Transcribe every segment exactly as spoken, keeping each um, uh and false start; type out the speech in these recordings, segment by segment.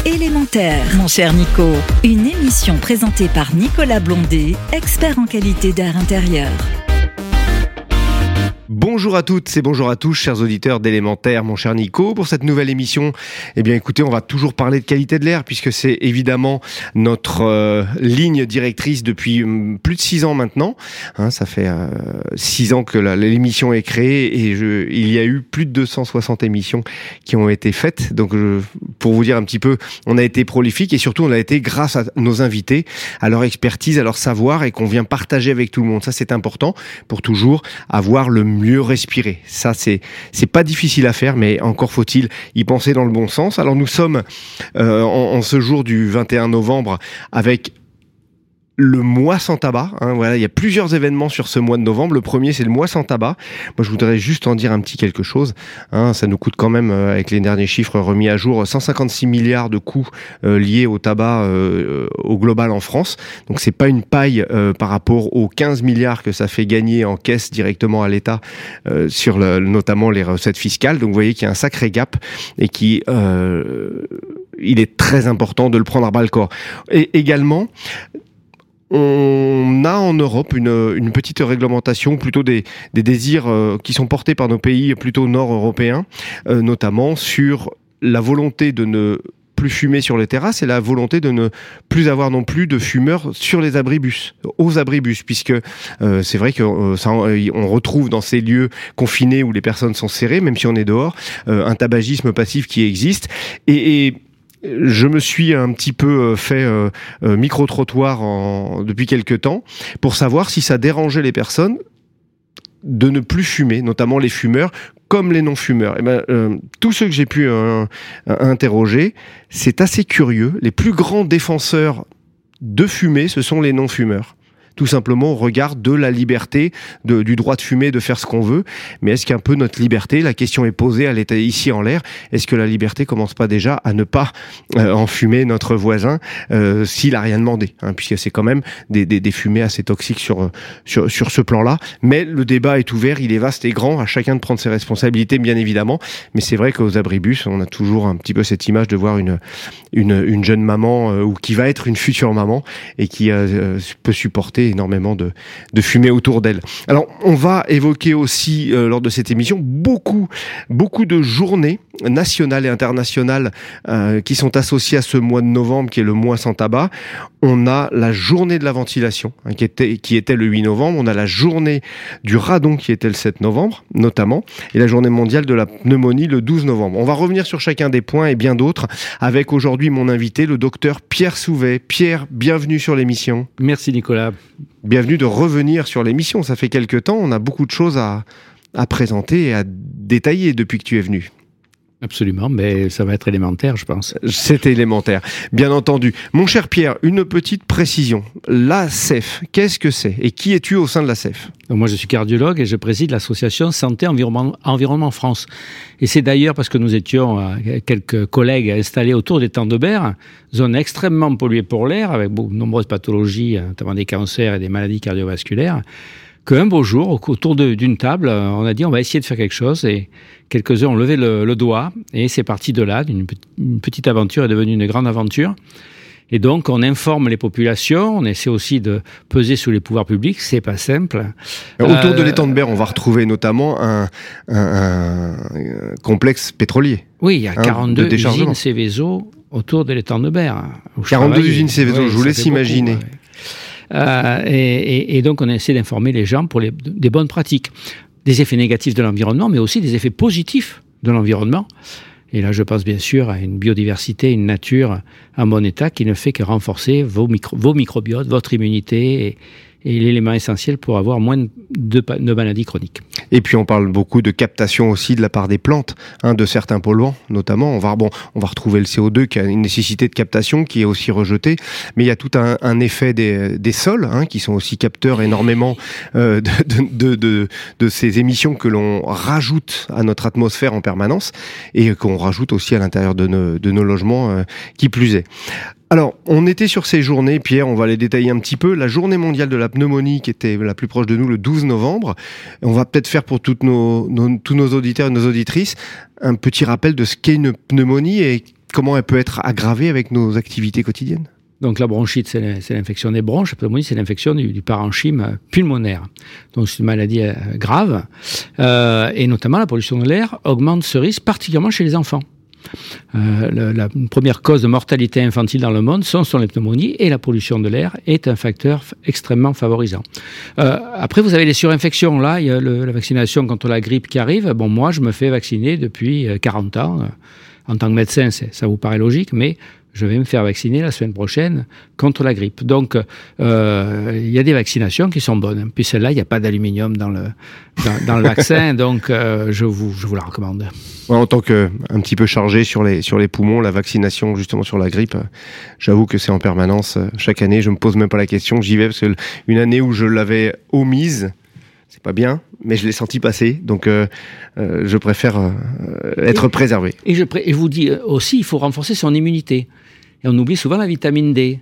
Élémentaire, mon cher Nico. Une émission présentée par Nicolas Blondet, expert en qualité d'air intérieur. Bonjour à toutes et bonjour à tous, chers auditeurs d'Élémentaire, mon cher Nico. Pour cette nouvelle émission, eh bien écoutez, on va toujours parler de qualité de l'air puisque c'est évidemment notre euh, ligne directrice depuis euh, plus de six ans maintenant. Hein, ça fait euh, six ans que la, l'émission est créée et je, il y a eu plus de deux cent soixante émissions qui ont été faites. Donc je, pour vous dire un petit peu, on a été prolifique et surtout on a été grâce à nos invités, à leur expertise, à leur savoir et qu'on vient partager avec tout le monde. Ça c'est important pour toujours avoir le mieux respirer. Ça, c'est c'est pas difficile à faire, mais encore faut-il y penser dans le bon sens. Alors, nous sommes euh, en, en ce jour du vingt et un novembre avec le mois sans tabac, hein, voilà, il y a plusieurs événements sur ce mois de novembre. Le premier, c'est le mois sans tabac. Moi, je voudrais juste en dire un petit quelque chose. Hein, ça nous coûte quand même, euh, avec les derniers chiffres remis à jour, cent cinquante-six milliards de coûts euh, liés au tabac euh, au global en France. Donc, c'est pas une paille euh, par rapport aux quinze milliards que ça fait gagner en caisse directement à l'État euh, sur le, notamment les recettes fiscales. Donc, vous voyez qu'il y a un sacré gap et qui euh, il est très important de le prendre à bras le corps. Et également, on a en Europe une, une petite réglementation, plutôt des, des désirs euh, qui sont portés par nos pays plutôt nord-européens, euh, notamment sur la volonté de ne plus fumer sur les terrasses et la volonté de ne plus avoir non plus de fumeurs sur les abribus, aux abribus, puisque euh, c'est vrai qu'on euh, on retrouve dans ces lieux confinés où les personnes sont serrées, même si on est dehors, euh, un tabagisme passif qui existe. Et, et je me suis un petit peu fait euh, euh, micro-trottoir en, depuis quelques temps pour savoir si ça dérangeait les personnes de ne plus fumer, notamment les fumeurs comme les non-fumeurs. Et ben, euh, tous ceux que j'ai pu euh, interroger, c'est assez curieux. Les plus grands défenseurs de fumer, ce sont les non-fumeurs. Tout simplement au regard de la liberté, de, du droit de fumer, de faire ce qu'on veut. Mais est-ce qu'un peu notre liberté, la question est posée, elle est ici en l'air, est-ce que la liberté commence pas déjà à ne pas euh, enfumer notre voisin euh, s'il a rien demandé, hein, puisque c'est quand même des, des, des fumées assez toxiques sur, sur, sur ce plan-là. Mais le débat est ouvert, il est vaste et grand, à chacun de prendre ses responsabilités, bien évidemment. Mais c'est vrai qu'aux abribus, on a toujours un petit peu cette image de voir une, une, une jeune maman euh, ou qui va être une future maman et qui euh, peut supporter énormément de, de fumée autour d'elle. Alors, on va évoquer aussi, euh, lors de cette émission, beaucoup, beaucoup de journées nationales et internationales euh, qui sont associées à ce mois de novembre, qui est le mois sans tabac. On a la journée de la ventilation, hein, qui était, qui était le huit novembre. On a la journée du radon, qui était le sept novembre, notamment, et la journée mondiale de la pneumonie, le douze novembre. On va revenir sur chacun des points et bien d'autres, avec aujourd'hui mon invité, le docteur Pierre Souvet. Pierre, bienvenue sur l'émission. Merci Nicolas. Bienvenue de revenir sur l'émission. Ça fait quelques temps, on a beaucoup de choses à, à présenter et à détailler depuis que tu es venu. Absolument, mais ça va être élémentaire, je pense. C'est élémentaire, bien entendu. Mon cher Pierre, une petite précision. La C E F, qu'est-ce que c'est et qui es-tu au sein de la C E F ? Donc moi, je suis cardiologue et je préside l'association Santé Environnement, Environnement France. Et c'est d'ailleurs parce que nous étions euh, quelques collègues installés autour des Temps de Berre, zone extrêmement polluée pour l'air, avec de nombreuses pathologies, notamment des cancers et des maladies cardiovasculaires, qu'un beau jour, autour de, d'une table, on a dit on va essayer de faire quelque chose et quelques-uns ont levé le, le doigt et c'est parti de là, une, une petite aventure est devenue une grande aventure. Et donc on informe les populations, on essaie aussi de peser sur les pouvoirs publics, c'est pas simple. Alors, autour euh, de l'étang de Berre, on va retrouver notamment un, un, un complexe pétrolier. Oui, il y a quarante-deux hein, usines Seveso autour de l'étang de Berre. quarante-deux usines Seveso, oui, je vous laisse imaginer. Beaucoup, ouais. Euh, et, et, et donc on essaie d'informer les gens pour les, des bonnes pratiques, des effets négatifs de l'environnement, mais aussi des effets positifs de l'environnement. Et là, je pense bien sûr à une biodiversité, une nature en bon état qui ne fait que renforcer vos, micro, vos microbiotes, votre immunité et, et l'élément essentiel pour avoir moins de, de maladies chroniques. Et puis on parle beaucoup de captation aussi de la part des plantes, hein, de certains polluants notamment. On va, bon, on va retrouver le C O deux qui a une nécessité de captation qui est aussi rejeté, mais il y a tout un, un effet des, des sols, hein, qui sont aussi capteurs énormément euh, de, de, de, de, de ces émissions que l'on rajoute à notre atmosphère en permanence et qu'on rajoute aussi à l'intérieur de nos, de nos logements, euh, qui plus est. Alors, on était sur ces journées, Pierre, on va les détailler un petit peu. La journée mondiale de la pneumonie, qui était la plus proche de nous, le douze novembre. On va peut-être faire pour toutes nos, nos, tous nos auditeurs et nos auditrices un petit rappel de ce qu'est une pneumonie et comment elle peut être aggravée avec nos activités quotidiennes ? Donc la bronchite, c'est l'infection des bronches. La pneumonie, c'est l'infection du, du parenchyme pulmonaire. Donc c'est une maladie euh, grave. Euh, et notamment la pollution de l'air augmente ce risque, particulièrement chez les enfants. Euh, la, la première cause de mortalité infantile dans le monde sont, sont les pneumonies, et la pollution de l'air est un facteur f- extrêmement favorisant. Euh, après, vous avez les surinfections. Là, il y a le, la vaccination contre la grippe qui arrive. Bon, moi, je me fais vacciner depuis quarante ans. En tant que médecin, c'est, ça vous paraît logique, mais je vais me faire vacciner la semaine prochaine contre la grippe. Donc, euh, il y a des vaccinations qui sont bonnes. Puis celle-là, il n'y a pas d'aluminium dans le, dans, dans le vaccin, donc euh, je, vous, je vous la recommande. Ouais, en tant que un petit peu chargé sur les, sur les poumons, la vaccination justement sur la grippe, j'avoue que c'est en permanence. Chaque année, je me pose même pas la question, j'y vais parce que une année où je l'avais omise, c'est pas bien, mais je l'ai senti passer, donc euh, euh, je préfère euh, être et, préservé. Et je, pré- et je vous dis aussi, il faut renforcer son immunité. Et on oublie souvent la vitamine D.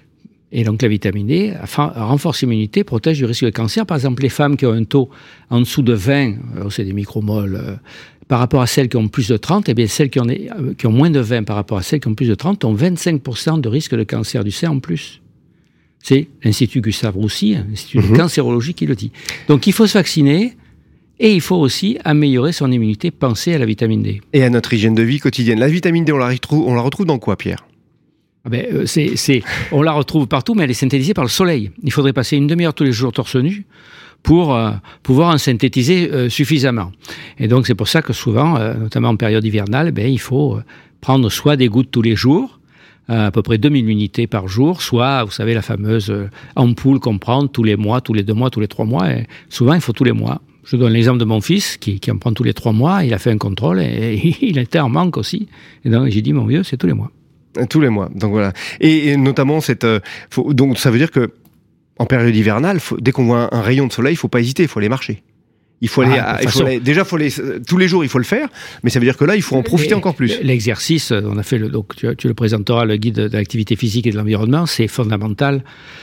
Et donc la vitamine D renforce l'immunité, protège du risque de cancer. Par exemple, les femmes qui ont un taux en dessous de vingt, alors c'est des micromoles, euh, par rapport à celles qui ont plus de trente, eh bien celles qui ont, euh, qui ont moins de vingt par rapport à celles qui ont plus de trente ont vingt-cinq pour cent de risque de cancer du sein en plus. C'est l'Institut Gustave Roussy, l'Institut mmh. de cancérologie qui le dit. Donc il faut se vacciner. Et il faut aussi améliorer son immunité, penser à la vitamine D. Et à notre hygiène de vie quotidienne. La vitamine D, on la retrouve, on la retrouve dans quoi, Pierre ? Ah ben, euh, c'est, c'est, on la retrouve partout, mais elle est synthétisée par le soleil. Il faudrait passer une demi-heure tous les jours torse nu pour euh, pouvoir en synthétiser euh, suffisamment. Et donc c'est pour ça que souvent, euh, notamment en période hivernale, ben, il faut euh, prendre soit des gouttes tous les jours, euh, à peu près deux mille unités par jour, soit, vous savez, la fameuse euh, ampoule qu'on prend tous les mois, tous les deux mois, tous les trois mois. Et souvent, il faut tous les mois. Je donne l'exemple de mon fils qui, qui en prend tous les trois mois. Il a fait un contrôle et, et il était en manque aussi. Et donc j'ai dit, mon vieux, c'est tous les mois. Tous les mois. Donc voilà. Et, et notamment cette. Euh, faut, donc ça veut dire que en période hivernale, faut, dès qu'on voit un, un rayon de soleil, il faut pas hésiter, il faut aller marcher. Il faut aller. Ah, à, il faut aller déjà, faut aller, tous les jours, il faut le faire. Mais ça veut dire que là, il faut en profiter les, encore plus. L'exercice, on a fait le. Donc tu, tu le présenteras, le guide de l'activité physique et de l'environnement, c'est fondamental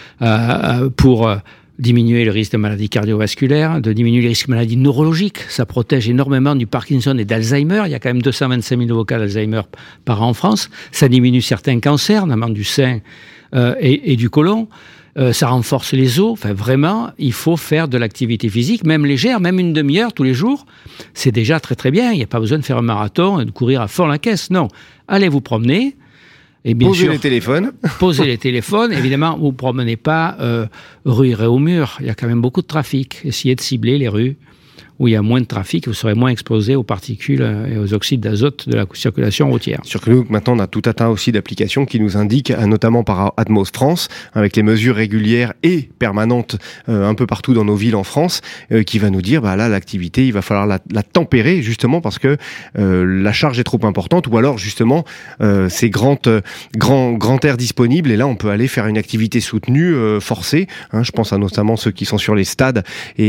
euh, pour. Euh, diminuer le risque de maladies cardiovasculaires, de diminuer le risque de maladies neurologiques. Ça protège énormément du Parkinson et d'Alzheimer. Il y a quand même deux cent vingt-cinq mille nouveaux cas d'Alzheimer par an en France. Ça diminue certains cancers, notamment du sein euh, et, et du côlon. Euh, ça renforce les os. Enfin, vraiment, il faut faire de l'activité physique, même légère, même une demi-heure tous les jours. C'est déjà très très bien. Il n'y a pas besoin de faire un marathon et de courir à fond la caisse. Non. Allez vous promener. Et bien posez sûr, les téléphones. Posez les téléphones. Évidemment, vous ne promenez pas euh, rue Réaumur. Il y a quand même beaucoup de trafic. Essayez de cibler les rues où il y a moins de trafic, vous serez moins exposé aux particules et aux oxydes d'azote de la circulation routière. Sur que nous, maintenant, on a tout un tas aussi d'applications qui nous indiquent, notamment par Atmos France, avec les mesures régulières et permanentes euh, un peu partout dans nos villes en France, euh, qui va nous dire, bah là, l'activité, il va falloir la, la tempérer, justement, parce que euh, la charge est trop importante, ou alors, justement, euh, c'est grand, euh, grand, grand air disponible, et là, on peut aller faire une activité soutenue, euh, forcée. Hein, je pense à notamment ceux qui sont sur les stades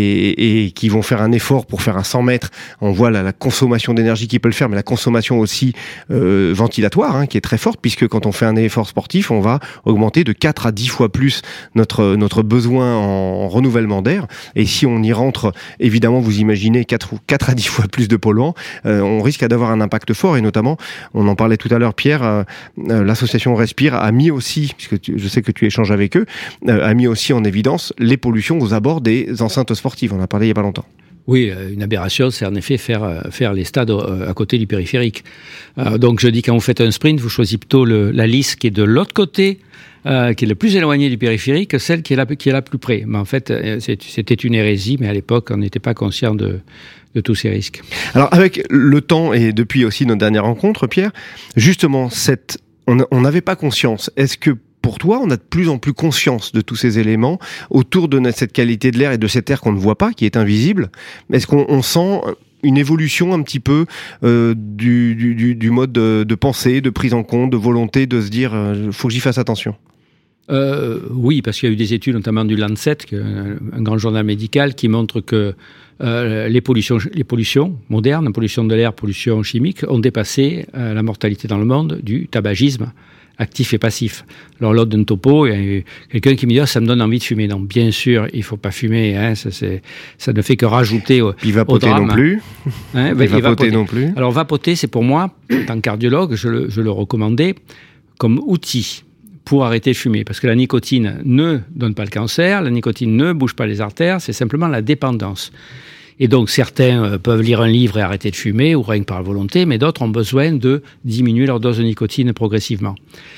et, et qui vont faire un effort pour faire un cent mètres, on voit la, la consommation d'énergie qui peut le faire, mais la consommation aussi euh, ventilatoire, hein, qui est très forte, puisque quand on fait un effort sportif, on va augmenter de quatre à dix fois plus notre, notre besoin en, en renouvellement d'air. Et si on y rentre, évidemment, vous imaginez quatre à dix fois plus de polluants, euh, on risque d'avoir un impact fort. Et notamment, on en parlait tout à l'heure, Pierre, euh, euh, l'association Respire a mis aussi, puisque tu, je sais que tu échanges avec eux, euh, a mis aussi en évidence les pollutions aux abords des enceintes sportives. On en a parlé il n'y a pas longtemps. Oui, une aberration, c'est en effet faire, faire les stades à côté du périphérique. Euh, donc je dis, quand vous faites un sprint, vous choisissez plutôt le, la liste qui est de l'autre côté, euh, qui est le plus éloigné du périphérique, que celle qui est la, qui est la plus près. Mais en fait, c'était une hérésie, mais à l'époque, on n'était pas conscient de, de tous ces risques. Alors avec le temps, et depuis aussi notre dernière rencontre, Pierre, justement, cette, on n'avait pas conscience. Est-ce que pour toi, on a de plus en plus conscience de tous ces éléments autour de cette qualité de l'air et de cet air qu'on ne voit pas, qui est invisible? Est-ce qu'on on sent une évolution un petit peu euh, du, du, du mode de, de pensée, de prise en compte, de volonté de se dire euh, faut que j'y fasse attention? euh, Oui, parce qu'il y a eu des études, notamment du Lancet, un grand journal médical, qui montrent que euh, les, pollutions, les pollutions modernes, pollution de l'air, pollution chimique, ont dépassé euh, la mortalité dans le monde du tabagisme actif et passif. Alors, lors d'un topo, il y a eu quelqu'un qui me dit oh, « ça me donne envie de fumer ». Donc, bien sûr, il ne faut pas fumer. Hein, ça, c'est, ça ne fait que rajouter au, Puis vapoter au drame. non plus. Hein, ben, vapoter, vapoter non plus. Alors, vapoter, c'est pour moi, en tant que cardiologue, je le, je le recommandais comme outil pour arrêter de fumer. Parce que la nicotine ne donne pas le cancer, la nicotine ne bouge pas les artères, c'est simplement la dépendance. Et donc, certains euh, peuvent lire un livre et arrêter de fumer, ou rien que par volonté, mais d'autres ont besoin de diminuer leur dose de nicotine progressivement.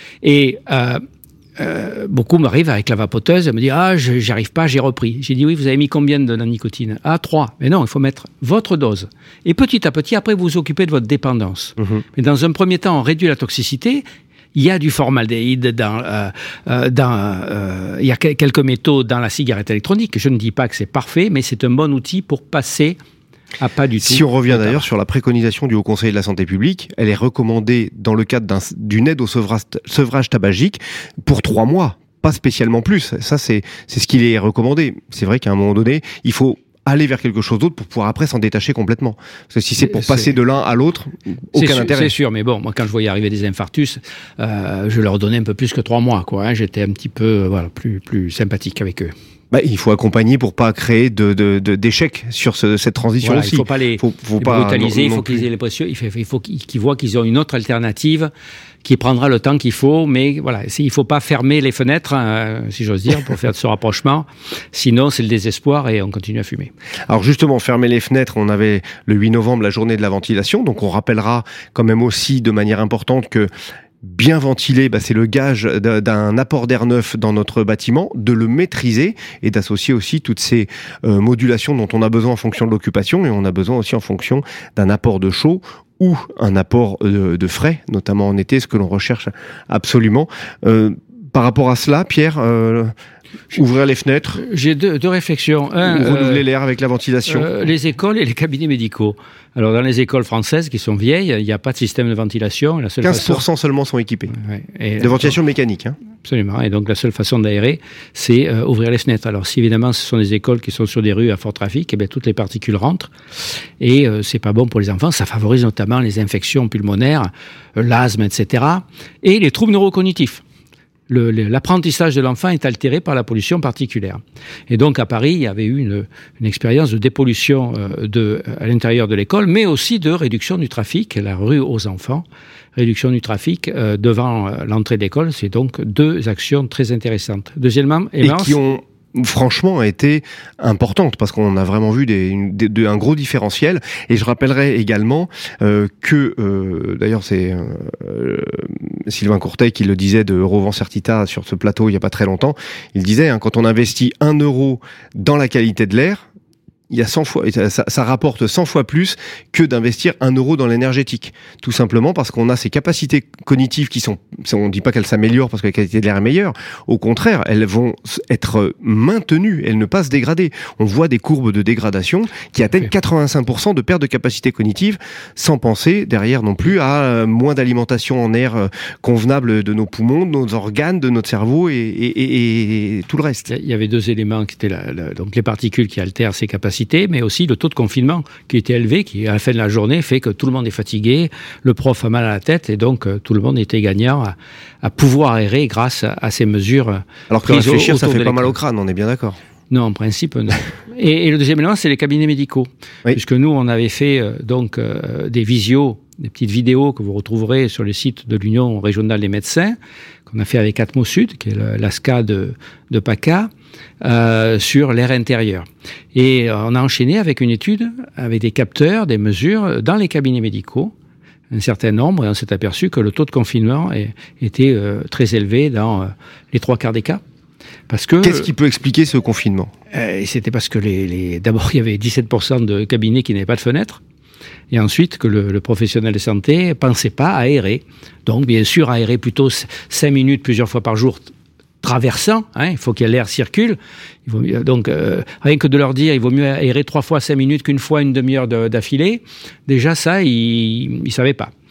Et euh, euh, beaucoup m'arrivent avec la vapoteuse, elle me dit « Ah, je, j'arrive pas, j'ai repris ». J'ai dit « Oui, vous avez mis combien de la nicotine ?»« Ah, trois. » Mais non, il faut mettre votre dose. Et petit à petit, après, vous vous occupez de votre dépendance. Mmh. Mais dans un premier temps, on réduit la toxicité. Il y a du formaldéhyde dans, euh, euh, dans euh, il y a quelques métaux dans la cigarette électronique. Je ne dis pas que c'est parfait, mais c'est un bon outil pour passer à pas du tout. Si on revient d'ailleurs sur la préconisation du Haut Conseil de la Santé publique, elle est recommandée dans le cadre d'un, d'une aide au sevrage, sevrage tabagique pour trois mois, pas spécialement plus. Ça, c'est, c'est ce qu'il est recommandé. C'est vrai qu'à un moment donné, il faut aller vers quelque chose d'autre pour pouvoir après s'en détacher complètement. Parce que si c'est pour passer c'est... de l'un à l'autre, aucun c'est intérêt. C'est sûr, mais bon, moi quand je voyais arriver des infarctus, euh, je leur donnais un peu plus que trois mois, quoi. Hein. J'étais un petit peu, euh, voilà, plus plus sympathique avec eux. Bah, il faut accompagner pour pas créer de, de, de d'échecs sur ce, cette transition voilà, aussi. Il faut pas les, faut, faut les pas brutaliser, non, non il faut qu'ils aient les pressions, il faut, il faut qu'ils voient qu'ils ont une autre alternative qui prendra le temps qu'il faut, mais voilà, il faut pas fermer les fenêtres, hein, si j'ose dire, pour faire ce rapprochement. Sinon, c'est le désespoir et on continue à fumer. Alors justement, fermer les fenêtres, on avait le huit novembre la journée de la ventilation, donc on rappellera quand même aussi de manière importante que bien ventilé, bah c'est le gage d'un apport d'air neuf dans notre bâtiment, de le maîtriser et d'associer aussi toutes ces euh, modulations dont on a besoin en fonction de l'occupation et on a besoin aussi en fonction d'un apport de chaud ou un apport de, de frais, notamment en été, ce que l'on recherche absolument. Euh, par rapport à cela, Pierre, euh, ouvrir les fenêtres. J'ai deux, deux réflexions. Un, ou renouveler euh, l'air avec la ventilation. Euh, les écoles et les cabinets médicaux. Alors, dans les écoles françaises qui sont vieilles, il n'y a pas de système de ventilation. La seule quinze pour cent façon... seulement sont équipés. Ouais, et, de ventilation mécanique. Hein. Absolument. Et donc, la seule façon d'aérer, c'est euh, ouvrir les fenêtres. Alors, si évidemment, ce sont des écoles qui sont sur des rues à fort trafic, eh bien, toutes les particules rentrent. Et euh, c'est pas bon pour les enfants. Ça favorise notamment les infections pulmonaires, euh, l'asthme, et cetera. Et les troubles neurocognitifs. Le, le, l'apprentissage de l'enfant est altéré par la pollution particulière. Et donc, à Paris, il y avait eu une, une expérience de dépollution euh, de, à l'intérieur de l'école, mais aussi de réduction du trafic, la rue aux enfants, réduction du trafic euh, devant euh, l'entrée de l'école. C'est donc deux actions très intéressantes. Deuxièmement, et qui ont franchement a été importante parce qu'on a vraiment vu des, une, des, de, un gros différentiel. Et je rappellerai également euh, que euh, d'ailleurs c'est euh, Sylvain Courtet qui le disait de Eurovent Certita sur ce plateau il y a pas très longtemps. Il disait hein, quand on investit un euro dans la qualité de l'air, il y a cent fois, ça, ça rapporte cent fois plus que d'investir un euro dans l'énergétique. Tout simplement parce qu'on a ces capacités cognitives qui sont, on ne dit pas qu'elles s'améliorent parce que la qualité de l'air est meilleure. Au contraire, elles vont être maintenues, elles ne pas se dégrader. On voit des courbes de dégradation qui atteignent quatre-vingt-cinq pour cent de perte de capacité cognitive, sans penser derrière non plus à moins d'alimentation en air convenable de nos poumons, de nos organes, de notre cerveau et, et, et, et tout le reste. Il y avait deux éléments qui étaient là, là, donc les particules qui altèrent ces capacités, mais aussi le taux de confinement qui était élevé, qui à la fin de la journée fait que tout le monde est fatigué, le prof a mal à la tête et donc euh, tout le monde était gagnant à, à pouvoir aérer grâce à, à ces mesures. Alors que réfléchir, ça fait pas mal au crâne, on est bien d'accord. Non, en principe, non. et, et le deuxième élément, c'est les cabinets médicaux. Oui. Puisque nous, on avait fait euh, donc euh, des visios, des petites vidéos que vous retrouverez sur le site de l'Union régionale des médecins, qu'on a fait avec Atmo Sud, qui est l'A S C A de, de PACA, euh, sur l'air intérieur. Et on a enchaîné avec une étude, avec des capteurs, des mesures dans les cabinets médicaux, un certain nombre, et on s'est aperçu que le taux de confinement est, était euh, très élevé dans euh, les trois quarts des cas. Parce que, qu'est-ce qui peut expliquer ce confinement ? euh, C'était parce que les, les, d'abord, il y avait dix-sept pour cent de cabinets qui n'avaient pas de fenêtre. Et ensuite, que le, le professionnel de santé ne pensait pas à aérer. Donc, bien sûr, aérer plutôt cinq minutes plusieurs fois par jour, traversant, hein, il faut que l'air circule. Il vaut mieux, donc, euh, rien que de leur dire, il vaut mieux aérer trois fois cinq minutes qu'une fois une demi-heure de, d'affilée. Déjà, ça, ils ne savaient pas.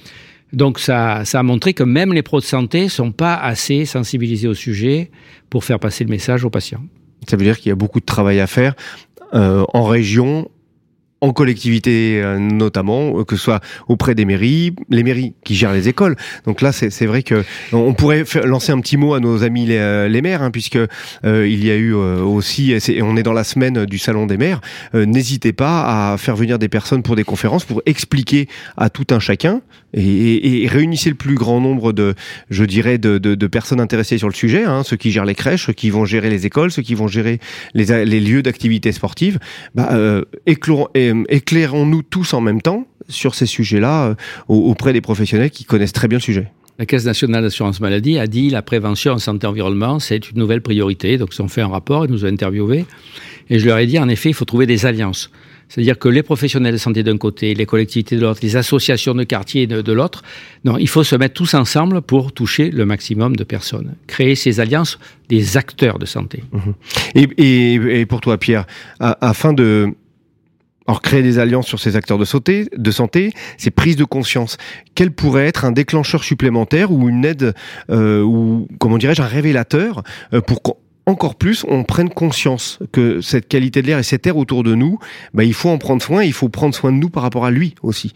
Donc ça, ça a montré que même les pros de santé ne sont pas assez sensibilisés au sujet pour faire passer le message aux patients. Ça veut dire qu'il y a beaucoup de travail à faire euh, en région, en collectivité euh, notamment, que ce soit auprès des mairies, les mairies qui gèrent les écoles. Donc là, c'est, c'est vrai que on pourrait faire, lancer un petit mot à nos amis les, euh, les maires, hein, puisque euh, il y a eu euh, aussi, et, c'est, on est dans la semaine du salon des maires. Euh, n'hésitez pas à faire venir des personnes pour des conférences pour expliquer à tout un chacun et, et, et réunissez le plus grand nombre de, je dirais, de, de, de personnes intéressées sur le sujet, hein, ceux qui gèrent les crèches, ceux qui vont gérer les écoles, ceux qui vont gérer les, les lieux d'activité sportive. Bah, euh, éclairons, éclairons-nous tous en même temps sur ces sujets-là euh, auprès des professionnels qui connaissent très bien le sujet. La Caisse nationale d'assurance maladie a dit la prévention en santé-environnement, c'est une nouvelle priorité. Donc ils ont fait un rapport, ils nous ont interviewés. Et je leur ai dit, en effet, il faut trouver des alliances. C'est-à-dire que les professionnels de santé d'un côté, les collectivités de l'autre, les associations de quartier de, de l'autre, non, il faut se mettre tous ensemble pour toucher le maximum de personnes. Créer ces alliances des acteurs de santé. Mmh. Et, et, et pour toi, Pierre, à, afin de... Alors, créer des alliances sur ces acteurs de santé, de santé, ces prises de conscience, quel pourrait être un déclencheur supplémentaire ou une aide, euh, ou comment dirais-je, un révélateur euh, pour qu'encore plus on prenne conscience que cette qualité de l'air et cet air autour de nous, bah, il faut en prendre soin, il faut prendre soin de nous par rapport à lui aussi.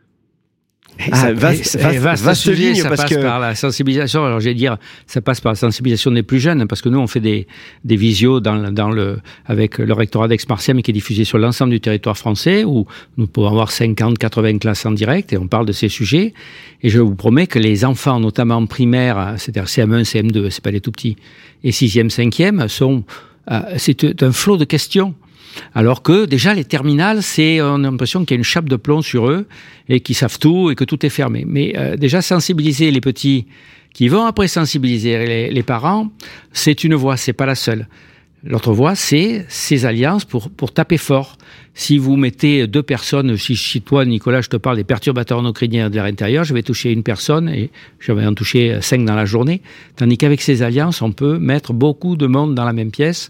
Ah, ça, vaste, vaste, vaste, vaste sujet, ligne, ça parce passe que... par la sensibilisation. Alors, je vais dire, ça passe par la sensibilisation des plus jeunes, parce que nous, on fait des, des visios dans, dans le, avec le rectorat d'Aix-Marseille, qui est diffusé sur l'ensemble du territoire français, où nous pouvons avoir cinquante, quatre-vingts classes en direct, et on parle de ces sujets. Et je vous promets que les enfants, notamment en primaire, c'est-à-dire C M un, C M deux, c'est pas les tout petits, et sixième, cinquième, sont, euh, c'est un flot de questions. Alors que déjà les terminales, c'est on a l'impression qu'il y a une chape de plomb sur eux et qu'ils savent tout et que tout est fermé. Mais euh, déjà sensibiliser les petits qui vont après sensibiliser les, les parents, c'est une voie, c'est pas la seule. L'autre voie, c'est ces alliances pour pour taper fort. Si vous mettez deux personnes, si, si toi Nicolas, je te parle des perturbateurs endocriniens de l'air intérieur, je vais toucher une personne et je vais en toucher cinq dans la journée. Tandis qu'avec ces alliances, on peut mettre beaucoup de monde dans la même pièce.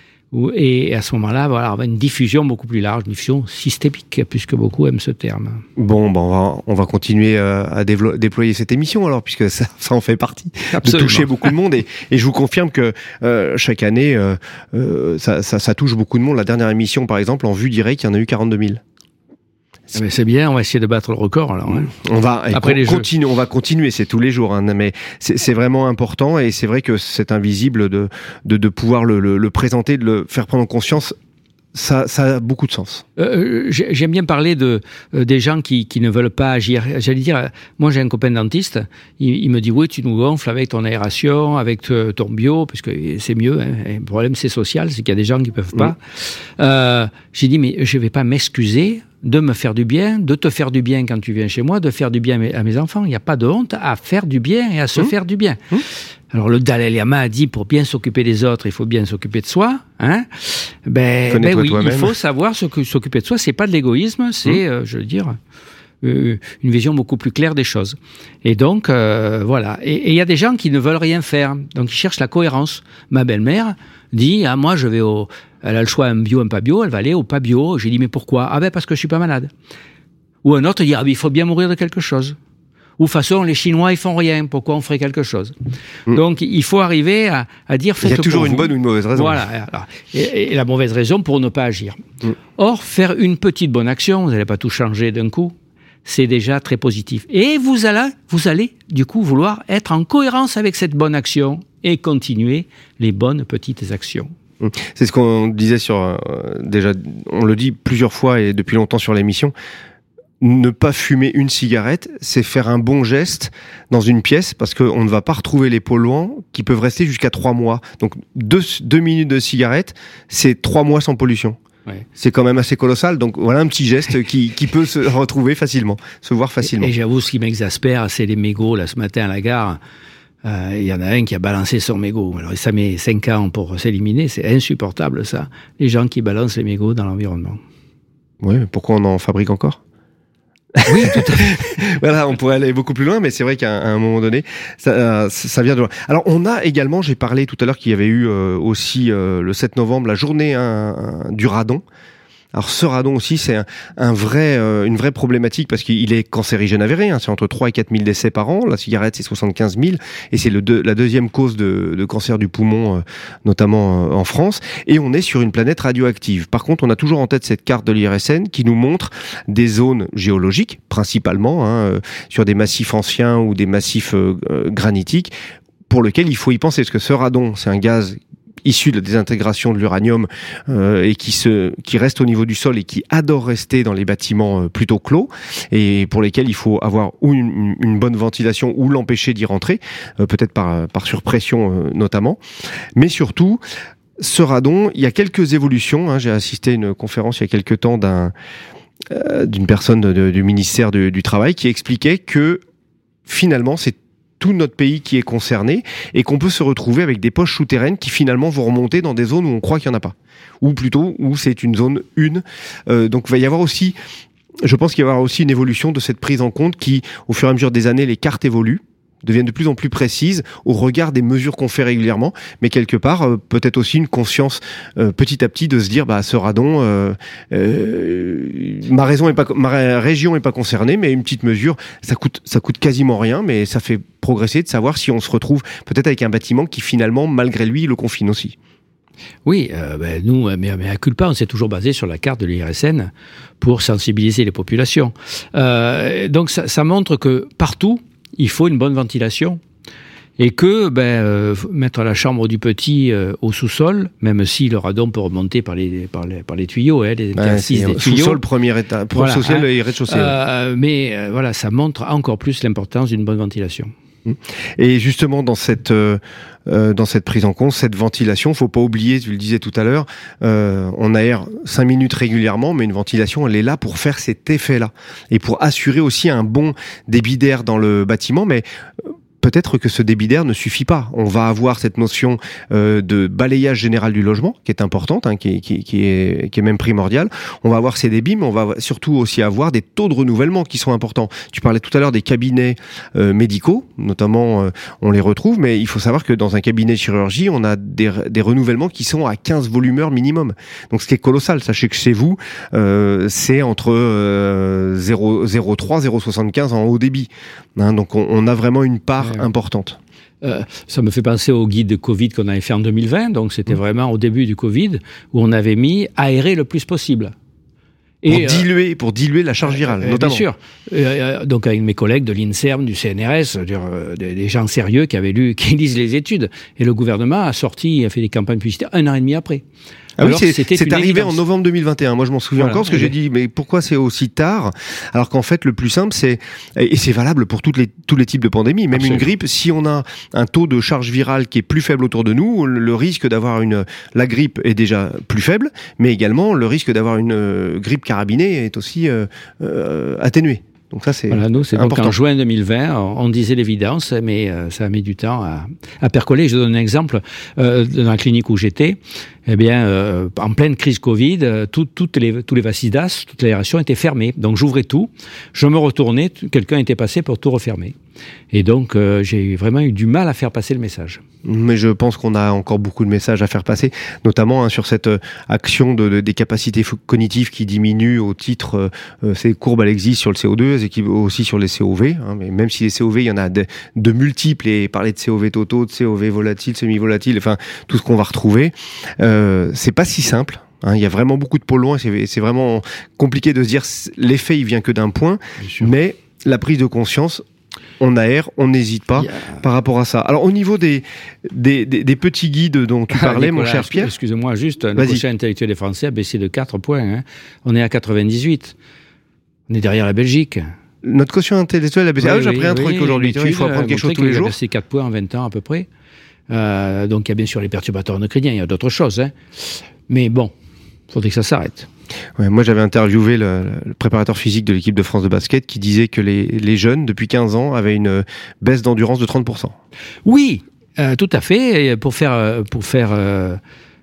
Et à ce moment-là, voilà, on va une diffusion beaucoup plus large, une diffusion systémique, puisque beaucoup aiment ce terme. Bon, ben on va, on va continuer à développer, déployer cette émission alors, puisque ça, ça en fait partie. Absolument. De toucher beaucoup de monde. Et, et je vous confirme que euh, chaque année, euh, euh, ça, ça, ça touche beaucoup de monde. La dernière émission, par exemple, en vue directe, il y en a eu quarante-deux mille. Mais c'est bien, on va essayer de battre le record alors. Hein. On va après les continuer, on va continuer, c'est tous les jours, hein, mais c'est, c'est vraiment important et c'est vrai que c'est invisible de de, de pouvoir le, le, le présenter, de le faire prendre conscience. Ça, ça a beaucoup de sens. Euh, j'aime bien parler de euh, des gens qui qui ne veulent pas agir. J'allais dire, moi j'ai un copain dentiste, il, il me dit oui, tu nous gonfles avec ton aération, avec ton bio, parce que c'est mieux. Hein. Le problème c'est social, c'est qu'il y a des gens qui peuvent pas. Mmh. Euh, j'ai dit mais je vais pas m'excuser de me faire du bien, de te faire du bien quand tu viens chez moi, de faire du bien à mes, à mes enfants. Il n'y a pas de honte à faire du bien et à se mmh. faire du bien. Mmh. Alors le Dalai Lama a dit pour bien s'occuper des autres, il faut bien s'occuper de soi. Hein ben, ben oui, toi-même. Il faut savoir ce que s'occuper de soi. C'est pas de l'égoïsme, c'est, mmh. euh, je veux dire, euh, une vision beaucoup plus claire des choses. Et donc euh, voilà. Et il y a des gens qui ne veulent rien faire, donc ils cherchent la cohérence. Ma belle-mère dit ah moi je vais au Elle a le choix, un bio, un pas bio, elle va aller au pas bio. J'ai dit, mais pourquoi ? Ah ben parce que je suis pas malade. Ou un autre dit, ah ben il faut bien mourir de quelque chose. Ou de toute façon, les Chinois, ils font rien, pourquoi on ferait quelque chose ? mmh. Donc, il faut arriver à, à dire, faites. Il y a toujours une vous. bonne ou une mauvaise raison. Voilà. Alors, et, et la mauvaise raison pour ne pas agir. mmh. Or, faire une petite bonne action, vous n'allez pas tout changer d'un coup, c'est déjà très positif. Et vous allez, vous allez, du coup, vouloir être en cohérence avec cette bonne action et continuer les bonnes petites actions. C'est ce qu'on disait sur, euh, déjà, on le dit plusieurs fois et depuis longtemps sur l'émission, ne pas fumer une cigarette, c'est faire un bon geste dans une pièce parce qu'on ne va pas retrouver les polluants qui peuvent rester jusqu'à trois mois. Donc deux, deux minutes de cigarette, c'est trois mois sans pollution. Ouais. C'est quand même assez colossal, donc voilà un petit geste qui, qui peut se retrouver facilement, se voir facilement. Et, et j'avoue, ce qui m'exaspère, c'est les mégots, là, ce matin à la gare. Il euh, y en a un qui a balancé son mégot. Alors, ça met cinq ans pour s'éliminer. C'est insupportable, ça. Les gens qui balancent les mégots dans l'environnement. Oui, mais pourquoi on en fabrique encore ? Oui, tout à fait. Voilà, on pourrait aller beaucoup plus loin, mais c'est vrai qu'à un moment donné, ça, ça vient de loin. Alors, on a également, j'ai parlé tout à l'heure qu'il y avait eu euh, aussi euh, le sept novembre, la journée hein, du radon. Alors ce radon aussi, c'est un, un vrai, euh, une vraie problématique parce qu'il est cancérigène avéré. Hein, c'est entre trois et quatre mille décès par an. La cigarette, c'est soixante-quinze mille et c'est le deux, la deuxième cause de, de cancer du poumon, euh, notamment euh, en France. Et on est sur une planète radioactive. Par contre, on a toujours en tête cette carte de l'I R S N qui nous montre des zones géologiques, principalement, hein, euh, sur des massifs anciens ou des massifs euh, euh, granitiques, pour lesquels il faut y penser. Parce que ce radon, c'est un gaz issu de la désintégration de l'uranium euh, et qui se qui reste au niveau du sol et qui adore rester dans les bâtiments euh, plutôt clos et pour lesquels il faut avoir ou une, une bonne ventilation ou l'empêcher d'y rentrer, euh, peut-être par par surpression euh, notamment, mais surtout ce radon, il y a quelques évolutions. Hein, j'ai assisté à une conférence il y a quelques temps d'un euh, d'une personne de, de, du ministère de, du Travail qui expliquait que finalement c'est tout notre pays qui est concerné et qu'on peut se retrouver avec des poches souterraines qui finalement vont remonter dans des zones où on croit qu'il n'y en a pas. Ou plutôt où c'est une zone une. Euh, donc il va y avoir aussi, je pense qu'il va y avoir aussi une évolution de cette prise en compte qui, au fur et à mesure des années, les cartes évoluent, deviennent de plus en plus précises au regard des mesures qu'on fait régulièrement, mais quelque part euh, peut-être aussi une conscience euh, petit à petit de se dire bah ce radon, euh, euh, ma raison est pas, ma région est pas concernée, mais une petite mesure, ça coûte ça coûte quasiment rien, mais ça fait progresser de savoir si on se retrouve peut-être avec un bâtiment qui finalement malgré lui le confine aussi. Oui, euh, ben nous, mais, mais à culpa, on s'est toujours basé sur la carte de l'I R S N pour sensibiliser les populations. Euh, donc ça, ça montre que partout il faut une bonne ventilation et que ben, euh, mettre la chambre du petit euh, au sous-sol, même si le radon peut remonter par les, par les, par les tuyaux, hein, les interstices des tuyaux. Sous-sol, première étape, pour voilà, social hein, et rez-de-chaussée. Euh, ouais. Mais euh, voilà, ça montre encore plus l'importance d'une bonne ventilation. Et justement, dans cette, euh, dans cette prise en compte, cette ventilation, faut pas oublier, tu le disais tout à l'heure, euh, on aère cinq minutes régulièrement, mais une ventilation, elle est là pour faire cet effet-là. Et pour assurer aussi un bon débit d'air dans le bâtiment, mais peut-être que ce débit d'air ne suffit pas. On va avoir cette notion euh, de balayage général du logement, qui est importante, hein, qui, qui, qui, est, qui est même primordiale. On va avoir ces débits, mais on va surtout aussi avoir des taux de renouvellement qui sont importants. Tu parlais tout à l'heure des cabinets euh, médicaux, notamment, euh, on les retrouve, mais il faut savoir que dans un cabinet de chirurgie, on a des, des renouvellements qui sont à quinze volumeurs minimum. Donc ce qui est colossal. Sachez que chez vous, euh, c'est entre euh, zéro virgule trois, zéro virgule soixante-quinze en haut débit. Hein, donc on, on a vraiment une part importante. Euh, ça me fait penser au guide de Covid qu'on avait fait en deux mille vingt, donc c'était mmh. vraiment au début du Covid, où on avait mis aérer le plus possible. Et pour, diluer, euh, pour diluer la charge virale, euh, notamment. Bien sûr. Euh, donc avec mes collègues de l'INSERM, du C N R S, euh, des, des gens sérieux qui avaient lu, qui lisent les études. Et le gouvernement a sorti, a fait des campagnes publicitaires un an et demi après. Ah oui, c'est, c'est arrivé évidence. En novembre deux mille vingt et un. Moi, je m'en souviens voilà, encore parce que oui. j'ai dit, mais pourquoi c'est aussi tard? Alors qu'en fait, le plus simple, c'est, et c'est valable pour toutes les, tous les types de pandémies, même Absolument. Une grippe, si on a un taux de charge virale qui est plus faible autour de nous, le risque d'avoir une, la grippe est déjà plus faible, mais également le risque d'avoir une euh, grippe carabinée est aussi euh, euh, atténué. Donc ça, c'est voilà, nous, c'est important. Donc en juin deux mille vingt, on disait l'évidence, mais euh, ça a mis du temps à, à percoler. Je donne un exemple. Euh, dans la clinique où j'étais, eh bien, euh, en pleine crise Covid, euh, tout, toutes les, tous les vacidas, toute l'aération était fermée. Donc j'ouvrais tout, je me retournais, t- quelqu'un était passé pour tout refermer. Et donc, euh, j'ai vraiment eu du mal à faire passer le message. Mais je pense qu'on a encore beaucoup de messages à faire passer, notamment hein, sur cette euh, action de, de, des capacités cognitives qui diminuent au titre, euh, ces courbes, elles existent sur le C O deux, elles existent aussi sur les C O V, hein, mais même si les C O V, il y en a de, de multiples, et parler de C O V totaux, de C O V volatiles, semi-volatiles, enfin, tout ce qu'on va retrouver, euh, c'est pas si simple. Hein, il y a vraiment beaucoup de polluants, c'est, c'est vraiment compliqué de se dire l'effet, il vient que d'un point, mais la prise de conscience, on aère, on n'hésite pas yeah. par rapport à ça. Alors au niveau des, des, des, des petits guides dont tu parlais, Nicolas, mon cher Pierre. Excuse-moi juste, le quotient intellectuel des Français a baissé de quatre points. Hein. On est à quatre-vingt-dix-huit. On est derrière la Belgique. Notre quotient intellectuel a baissé. Oui, ah, j'ai appris oui, un truc oui, aujourd'hui. Il faut apprendre quelque chose tous les jours. Il a baissé quatre points en vingt ans à peu près. Euh, donc il y a bien sûr les perturbateurs endocriniens, il y a d'autres choses. Hein. Mais bon, il faudrait que ça s'arrête. Ouais, moi, j'avais interviewé le, le préparateur physique de l'équipe de France de basket qui disait que les, les jeunes, depuis quinze ans, avaient une baisse d'endurance de trente pour cent. Oui, euh, tout à fait. Pour faire, pour faire euh,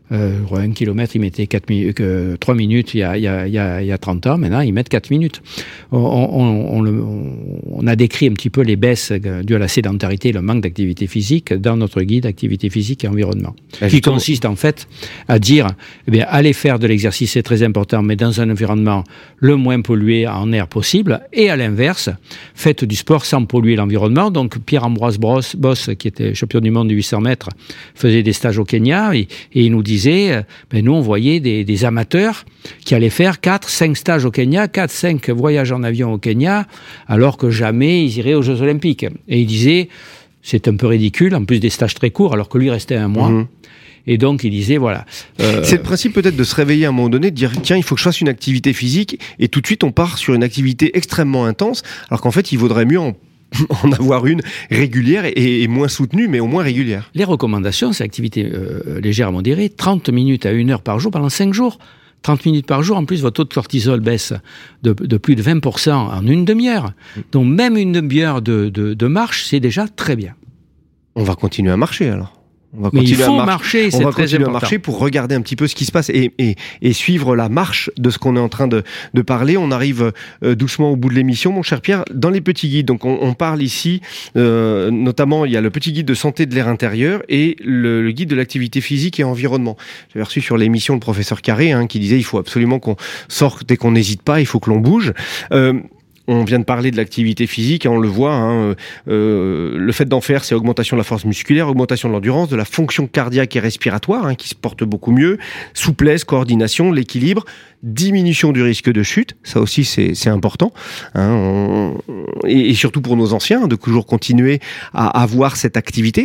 Euh, un kilomètre, ils mettaient quatre mi- que trois minutes il y, a, il, y a, il, y a, il y a trente ans. Maintenant, ils mettent quatre minutes. On, on, on, le, on a décrit un petit peu les baisses dues à la sédentarité et le manque d'activité physique dans notre guide Activité physique et environnement. Ah, qui consiste en fait à dire, eh bien, allez faire de l'exercice, c'est très important, mais dans un environnement le moins pollué en air possible. Et à l'inverse, faites du sport sans polluer l'environnement. Donc, Pierre-Ambroise Boss, qui était champion du monde de huit cents mètres, faisait des stages au Kenya et, et il nous disait ben nous, on voyait des, des amateurs qui allaient faire quatre, cinq stages au Kenya, quatre, cinq voyages en avion au Kenya, alors que jamais ils iraient aux Jeux Olympiques. Et il disait, c'est un peu ridicule, en plus des stages très courts, alors que lui restait un mois. Mmh. Et donc, il disait, voilà. Euh... C'est le principe peut-être de se réveiller à un moment donné, de dire, tiens, il faut que je fasse une activité physique, et tout de suite, on part sur une activité extrêmement intense, alors qu'en fait, il vaudrait mieux en en avoir une régulière et, et moins soutenue, mais au moins régulière. Les recommandations, c'est activité euh, légère à modérée, trente minutes à une heure par jour pendant cinq jours. trente minutes par jour, en plus, votre taux de cortisol baisse de, de plus de vingt pour cent en une demi-heure. Donc, même une demi-heure de, de, de marche, c'est déjà très bien. On va continuer à marcher, alors. On va Mais il faut à mar- marcher, c'est on va très continuer important. à marcher pour regarder un petit peu ce qui se passe et, et, et suivre la marche de ce qu'on est en train de, de parler. On arrive euh, doucement au bout de l'émission, mon cher Pierre. Dans les petits guides, donc on, on parle ici, euh, notamment il y a le petit guide de santé de l'air intérieur et le, le guide de l'activité physique et environnement. J'avais reçu sur l'émission le professeur Carré hein, qui disait il faut absolument qu'on sorte et qu'on n'hésite pas, il faut que l'on bouge. Euh, On vient de parler de l'activité physique, on le voit, hein, euh, le fait d'en faire, c'est augmentation de la force musculaire, augmentation de l'endurance, de la fonction cardiaque et respiratoire, hein, qui se porte beaucoup mieux, souplesse, coordination, l'équilibre, diminution du risque de chute, ça aussi c'est, c'est important, hein, on, et, et surtout pour nos anciens, de toujours continuer à avoir cette activité.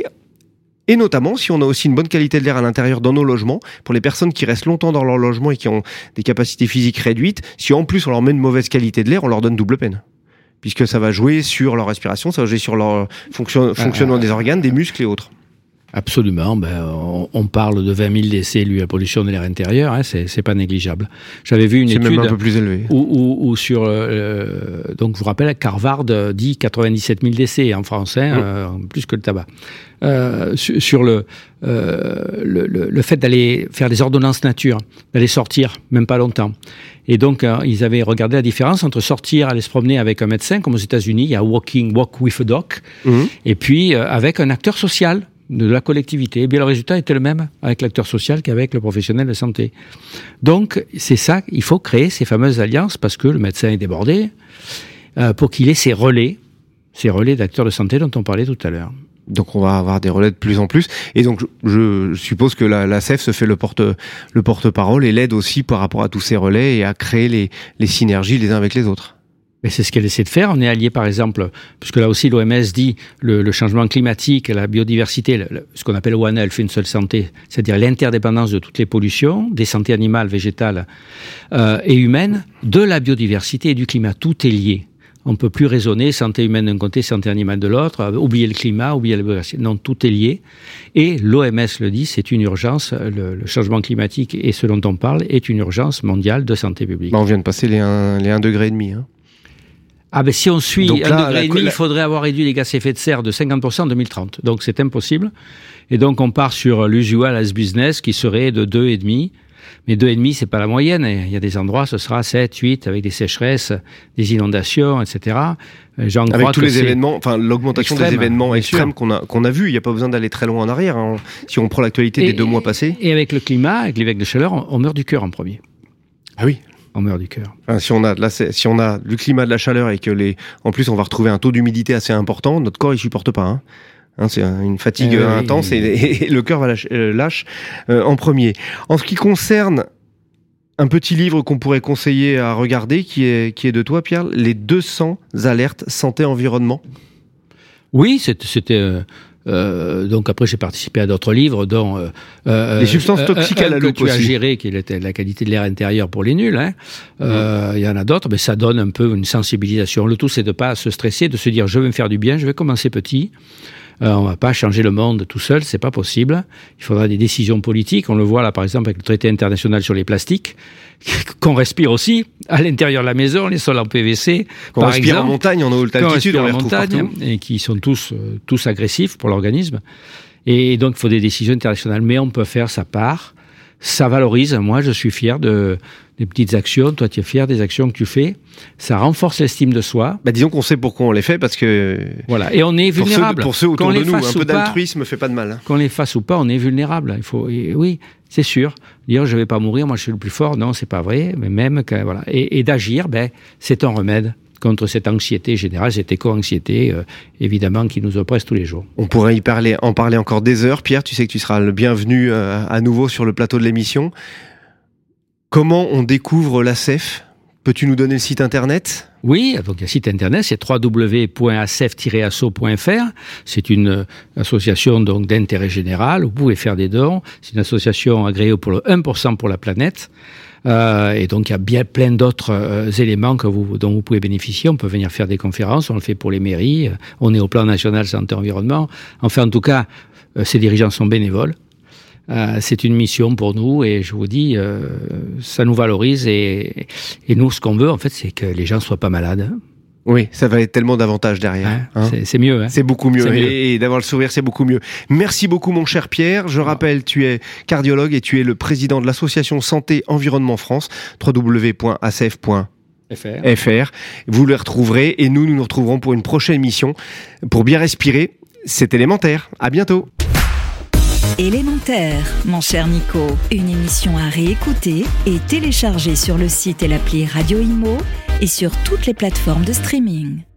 Et notamment, si on a aussi une bonne qualité de l'air à l'intérieur dans nos logements, pour les personnes qui restent longtemps dans leur logement et qui ont des capacités physiques réduites, si en plus on leur met une mauvaise qualité de l'air, on leur donne double peine. Puisque ça va jouer sur leur respiration, ça va jouer sur leur fonction, fonctionnement des organes, des muscles et autres. Absolument. Ben, on, on parle de vingt mille décès liés à la pollution de l'air intérieur. Hein, c'est, c'est pas négligeable. J'avais vu une c'est étude. C'est même un peu plus élevé. Où, où, où sur, euh, donc je vous rappelle, qu'Harvard dit quatre-vingt-dix-sept mille décès en France, hein, mmh. euh, plus que le tabac. Euh, sur, sur le, euh, le, le, le fait d'aller faire des ordonnances nature, d'aller sortir, même pas longtemps. Et donc, euh, ils avaient regardé la différence entre sortir, aller se promener avec un médecin, comme aux États-Unis, il y a Walking, Walk with a Doc, mmh. et puis euh, avec un acteur social de la collectivité. Et bien, le résultat était le même avec l'acteur social qu'avec le professionnel de santé. Donc, c'est ça, il faut créer ces fameuses alliances parce que le médecin est débordé, euh, pour qu'il ait ces relais, ces relais d'acteurs de santé dont on parlait tout à l'heure. Donc on va avoir des relais de plus en plus. Et donc je, je suppose que la, la C E F se fait le porte le porte-parole et l'aide aussi par rapport à tous ces relais et à créer les, les synergies les uns avec les autres. Mais c'est ce qu'elle essaie de faire. On est allié, par exemple, puisque là aussi l'O M S dit le, le changement climatique, la biodiversité, le, le, ce qu'on appelle One Health, une seule santé, c'est-à-dire l'interdépendance de toutes les pollutions, des santé animales, végétales euh, et humaines, de la biodiversité et du climat. Tout est lié. On ne peut plus raisonner santé humaine d'un côté, santé animale de l'autre, oublier le climat, oublier la biodiversité. Non, tout est lié. Et l'O M S le dit, c'est une urgence. Le, le changement climatique et ce dont on parle est une urgence mondiale de santé publique. Bah on vient de passer les un, les un degré et demi, hein. Ah ben si on suit donc un là, degré et demi, la... il faudrait avoir réduit les gaz à effet de serre de cinquante pour cent en deux mille trente. Donc c'est impossible. Et donc on part sur l'usual as business qui serait de deux virgule cinq. Mais deux virgule cinq, c'est pas la moyenne. Il y a des endroits, ce sera sept, huit, avec des sécheresses, des inondations, et cetera. J'en avec crois tous que les c'est événements, enfin l'augmentation extrême, des événements extrêmes sûr. qu'on a qu'on a vu. Il n'y a pas besoin d'aller très loin en arrière. Hein. Si on prend l'actualité et, des deux mois passés. Et avec le climat, avec les vagues de chaleur, on, on meurt du cœur en premier. Ah oui. On meurt du cœur. Enfin, si on a là, si on a du climat, de la chaleur et que les, en plus on va retrouver un taux d'humidité assez important, notre corps il supporte pas. Hein. Hein, c'est une fatigue eh euh, intense oui, oui. Et, et le cœur va lâche, euh, lâche euh, en premier. En ce qui concerne un petit livre qu'on pourrait conseiller à regarder, qui est qui est de toi, Pierre, les deux cents alertes santé environnement. Oui, c'était. c'était euh... Euh, donc après j'ai participé à d'autres livres dont euh, euh, les substances toxiques euh, à la loupe que tu aussi. as géré qui était la qualité de l'air intérieur pour les nuls hein. euh, mmh. Il y en a d'autres mais ça donne un peu une sensibilisation. Le tout c'est de pas se stresser, de se dire je vais me faire du bien, je vais commencer petit. Euh, on va pas changer le monde tout seul, c'est pas possible. Il faudra des décisions politiques. On le voit là, par exemple, avec le traité international sur les plastiques, qu'on respire aussi à l'intérieur de la maison, les sols en P V C. Qu'on par respire exemple, en montagne, en haute altitude, on les retrouve partout. Et qui sont tous, euh, tous agressifs pour l'organisme. Et donc, il faut des décisions internationales. Mais on peut faire sa part ça valorise. Moi, je suis fier de, des petites actions. Toi, tu es fier des actions que tu fais. Ça renforce l'estime de soi. Bah, disons qu'on sait pourquoi on les fait, parce que... Voilà. Et on est vulnérable. Pour ceux, pour ceux autour de nous, un peu pas, d'altruisme fait pas de mal. Hein. Qu'on les fasse ou pas, on est vulnérable. Il faut, et oui, c'est sûr. Dire, je vais pas mourir, moi, je suis le plus fort. Non, c'est pas vrai. Mais même, que, voilà. Et, et d'agir, ben, c'est un remède contre cette anxiété générale, cette éco-anxiété, euh, évidemment, qui nous oppresse tous les jours. On pourrait y parler, en parler encore des heures. Pierre, tu sais que tu seras le bienvenu euh, à nouveau sur le plateau de l'émission. Comment on découvre l'A C E F ? Peux-tu nous donner le site internet ? Oui, donc le site internet, c'est w w w point a c e f tiret asso point f r. C'est une euh, association donc d'intérêt général. Vous pouvez faire des dons. C'est une association agréée pour le un pour cent pour la planète. Euh, et donc, il y a bien plein d'autres euh, éléments que vous, dont vous pouvez bénéficier. On peut venir faire des conférences, on le fait pour les mairies. On est au plan national santé-environnement. Enfin, en tout cas, euh, ces dirigeants sont bénévoles. Euh, c'est une mission pour nous et je vous dis, euh, ça nous valorise et, et nous, ce qu'on veut, en fait, c'est que les gens soient pas malades. Oui, ça va être tellement d'avantages derrière. Hein, hein. c'est, c'est mieux. Hein. C'est beaucoup mieux. C'est mieux. Et, et d'avoir le sourire, c'est beaucoup mieux. Merci beaucoup, mon cher Pierre. Je rappelle, tu es cardiologue et tu es le président de l'association Santé Environnement France, w w w point a c e f point f r. Vous le retrouverez et nous, nous nous retrouverons pour une prochaine émission. Pour bien respirer, c'est élémentaire. À bientôt. Élémentaire, mon cher Nico. Une émission à réécouter et télécharger sur le site et l'appli Radio Imo et sur toutes les plateformes de streaming.